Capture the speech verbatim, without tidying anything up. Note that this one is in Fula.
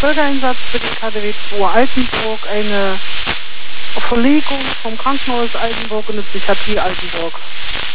Bürgereinsatz für den K D W zwei Altenburg, eine Verlegung vom Krankenhaus Altenburg und der Psychiatrie Altenburg.